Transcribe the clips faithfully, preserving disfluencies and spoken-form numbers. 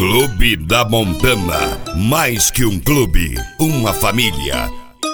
Clube da Montana, mais que um clube, uma família.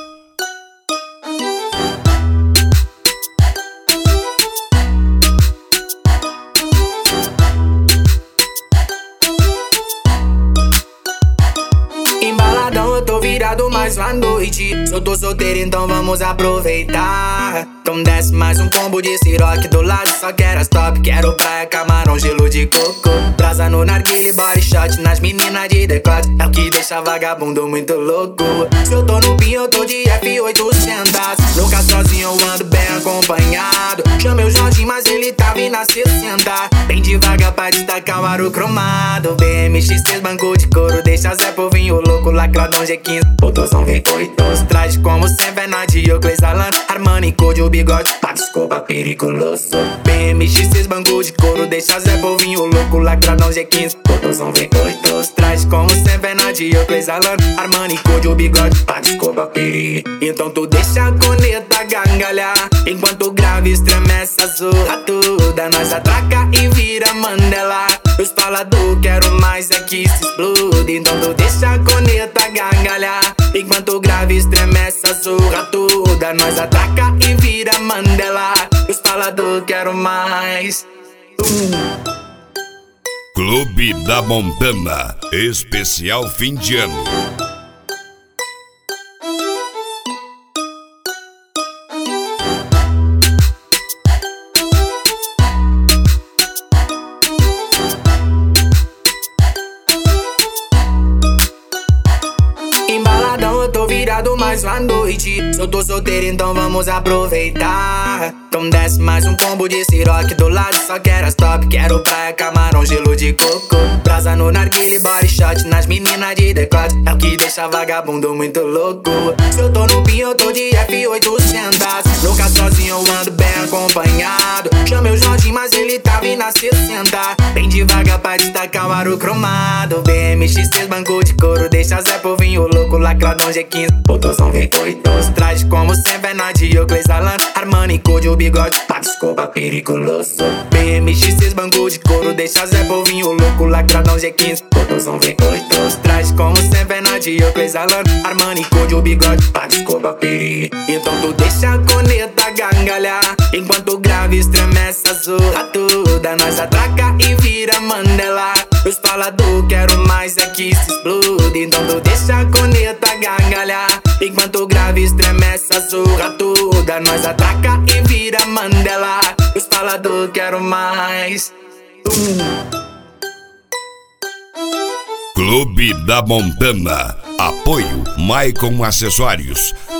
Embaladão, eu tô virado mais uma noite. Eu tô solteiro, então vamos aproveitar. Então desce mais um combo de siroque do lado. Só quero as top, quero praia, camarão, gelo de coco. Brasa no narguile, body shot nas meninas de decote. É o que deixa vagabundo muito louco. Se eu tô no pin, eu tô de F oitocentos. Nunca sozinho, eu ando bem acompanhado. Chamei o Jorge, mas ele tava indo a sessenta. Bem devagar pra destacar o aro cromado. B M X três, banco de couro, deixa Zé Povinho louco. Lacradão G quinze, botãozão vem oitoso. Traje como sempre, na Diocles Alan. Armani, code, o bigode, paga escova, perigoso. B M X três, banco de couro, deixa Zé Povinho louco. Lacradão G quinze, botãozão vem oitoso. Traje como sempre, na Diocles Alan. Armani, code, o bigode, paga escova, perigo. Então tu deixa a coneta gangalhar, enquanto o grave estremece a zorra toda. Nós atraca e vira Mandela. Os falador, quero mais é que se explode. Então tu deixa a coneta gangalhar, enquanto o grave estremece a zorra toda. Nós atraca e vira Mandela. Os falador, quero mais. uh. Clube da Montana, especial fim de ano. Embaladão, eu tô virado mais uma noite. Eu tô solteiro, então vamos aproveitar. Então desce mais um combo de siroque do lado. Só quero as top, quero praia, camarão, gelo de coco. Brasa no narguile, body shot nas meninas de decote. É o que deixa vagabundo muito louco. Se eu tô no pin, eu tô de F oitocentos. Nunca sozinho, eu ando bem acompanhado. Chamei o Jorge, mas ele tava indo a sessenta. Bem devagar pra destacar o aro cromado. B M X três, banco de couro, deixa Zé Povinho louco. Lacradão G quinze, botãozão vem oitoso. Traje como sempre, na Diocles Alan. Armani, code, o bigode, paga escova, perigoso. B M X três, banco de couro, deixa Zé Povinho louco. Lacradão G quinze, botãozão vem oitoso. Traje como sempre, na Diocles Alan. Armani, code, o bigode, paga escova, perigo. Então tu deixa a coneta gangalhar, enquanto o grave estremece a zorra toda. Nós atraca e vira Mandela. Os falador, quero mais é que se explode. Então tu deixa a coneta gangalhar, enquanto o grave estremece a zorra toda. Nós atraca e vira Mandela. Os falador, quero mais. uh. Clube da Montana, apoio Maicon Acessórios,